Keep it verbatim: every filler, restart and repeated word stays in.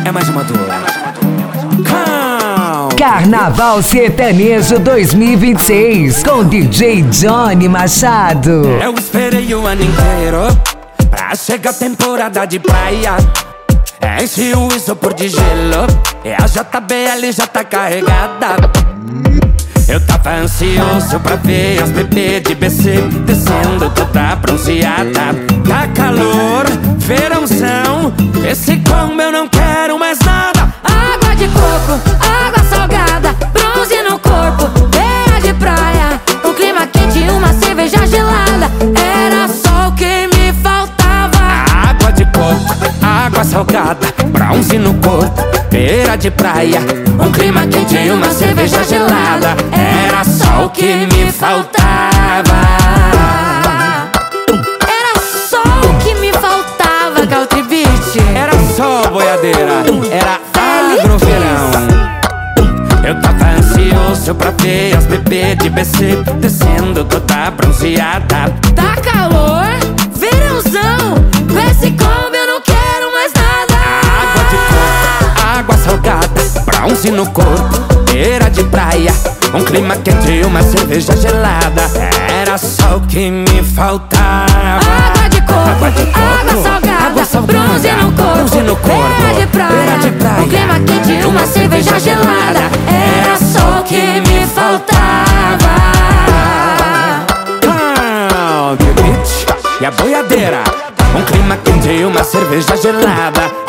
É mais uma dor. Carnaval Sertanejo dois mil e vinte e seis com D J Johnny Machado. Eu esperei o ano inteiro pra chegar a temporada de praia. Enche o isopor de gelo e a J B L já tá carregada. Eu tava ansioso pra ver as bebês de B C descendo toda bronzeada. Tá calor, verãozão, esse combo eu não quero mais nada. Água de coco, água salgada, bronze no corpo, beira de praia, um clima quente e uma cerveja gelada. Era só o que me faltava. Água de coco, água salgada, bronze no corpo, beira de praia, um clima quente e uma cerveja gelada. Era só o que me faltava. Era só o que me faltava, Country Beat. Era só boiadeira, era agroverão. Eu tava ansioso pra ver as bebês de B C descendo toda bronzeada. Tá calor, verãozão, com esse combo eu não quero mais nada. Água de coco, água salgada, bronze no corpo, beira de praia, um clima quente e uma cerveja gelada. Era só o que me faltava. Água de coco, água, de coco, água salgada, água salgada, bronze no corpo, bronze no corpo, beira de praia, beira de praia, um clima quente e uma cerveja gelada. Era só o que me faltava. Country Beat e a boiadeira, um clima quente e uma cerveja gelada.